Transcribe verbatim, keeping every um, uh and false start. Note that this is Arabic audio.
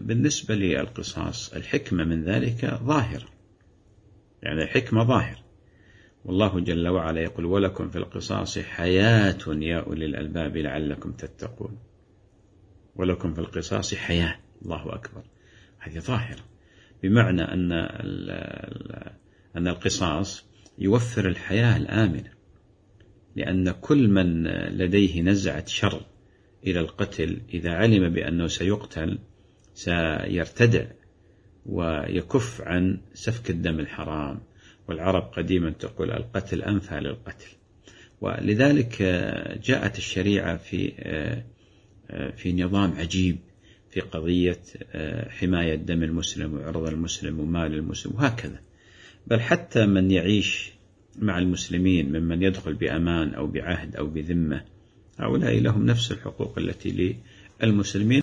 بالنسبة للقصاص الحكمة من ذلك ظاهرة، يعني الحكمة ظاهر، والله جل وعلا يقول ولكم في القصاص حياة يا أولي الألباب لعلكم تتقون. ولكم في القصاص حياة، الله أكبر، هذه ظاهرة، بمعنى أن أن القصاص يوفر الحياة الآمنة، لأن كل من لديه نزعة شر إلى القتل إذا علم بأنه سيقتل سيرتدع ويكف عن سفك الدم الحرام. والعرب قديما تقول القتل أنفى للقتل، ولذلك جاءت الشريعة في في نظام عجيب في قضية حماية دم المسلم وعرض المسلم ومال المسلم وهكذا. بل حتى من يعيش مع المسلمين ممن يدخل بأمان أو بعهد أو بذمة، هؤلاء لهم نفس الحقوق التي للمسلمين.